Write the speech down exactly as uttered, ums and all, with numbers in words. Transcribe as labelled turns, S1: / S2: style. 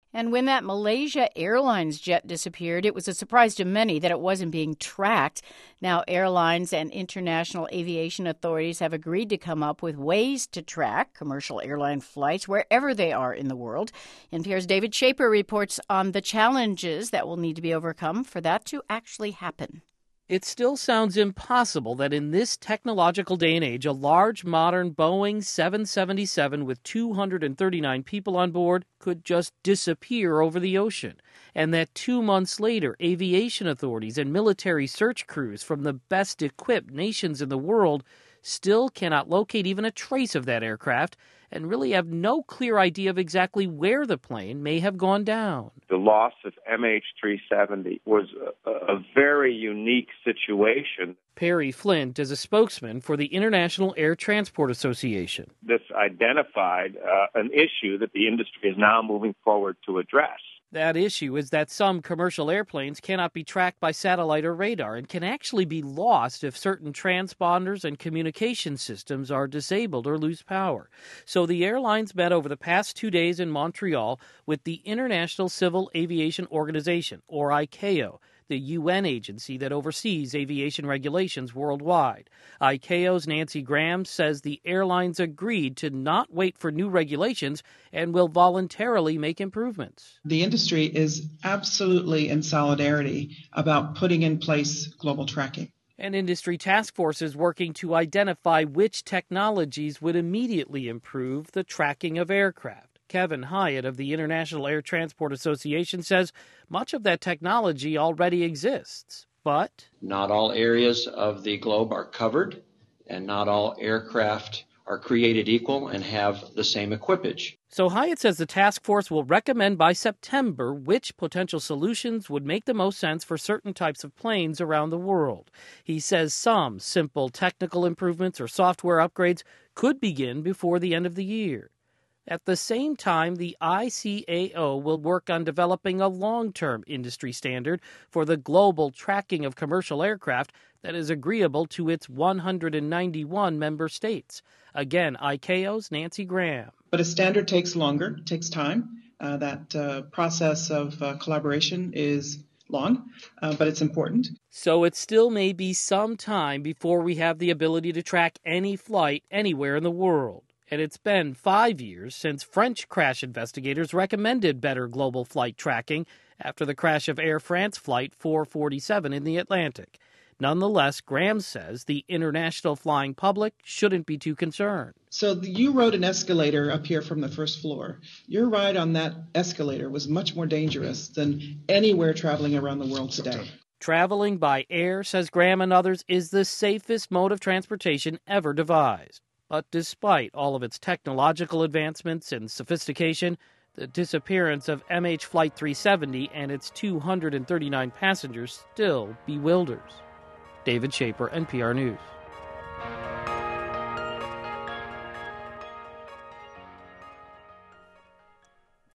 S1: And when that Malaysia Airlines jet disappeared, it was a surprise to many that it wasn't being tracked. Now, airlines and international aviation authorities have agreed to come up with ways to track commercial airline flights wherever they are in the world. N P R's David Schaper reports on the challenges that will need to be overcome for that to actually happen.
S2: It still sounds impossible that in this technological day and age, a large modern Boeing seven seventy-seven with two hundred thirty-nine people on board could just disappear over the ocean, and that two months later, aviation authorities and military search crews from the best equipped nations in the world still cannot locate even a trace of that aircraft and really have no clear idea of exactly where the plane may have gone down.
S3: The loss of M H three seventy was a, a very unique situation.
S2: Perry Flint is a spokesman for the International Air Transport Association.
S3: This identified uh, an issue that the industry is now moving forward to address.
S2: That issue is that some commercial airplanes cannot be tracked by satellite or radar and can actually be lost if certain transponders and communication systems are disabled or lose power. So the airlines met over the past two days in Montreal with the International Civil Aviation Organization, or I C A O, the U N agency that oversees aviation regulations worldwide. I C A O's Nancy Graham says the airlines agreed to not wait for new regulations and will voluntarily make improvements.
S4: The industry is absolutely in solidarity about putting in place global tracking.
S2: An industry task force is working to identify which technologies would immediately improve the tracking of aircraft. Kevin Hyatt of the International Air Transport Association says much of that technology already exists, but
S5: not all areas of the globe are covered, and not all aircraft are created equal and have the same equipage.
S2: So Hyatt says the task force will recommend by September which potential solutions would make the most sense for certain types of planes around the world. He says some simple technical improvements or software upgrades could begin before the end of the year. At the same time, the I C A O will work on developing a long-term industry standard for the global tracking of commercial aircraft that is agreeable to its one hundred ninety-one member states. Again, I C A O's Nancy Graham.
S4: But a standard takes longer, takes time. Uh, that uh, process of uh, collaboration is long, uh, but it's important.
S2: So it still may be some time before we have the ability to track any flight anywhere in the world. And it's been five years since French crash investigators recommended better global flight tracking after the crash of Air France Flight four forty-seven in the Atlantic. Nonetheless, Graham says the international flying public shouldn't be too concerned.
S4: So the, you rode an escalator up here from the first floor. Your ride on that escalator was much more dangerous than anywhere traveling around the world today.
S2: Traveling by air, says Graham and others, is the safest mode of transportation ever devised. But despite all of its technological advancements and sophistication, the disappearance of M H Flight three seventy and its two hundred thirty-nine passengers still bewilders. David Schaper, N P R News.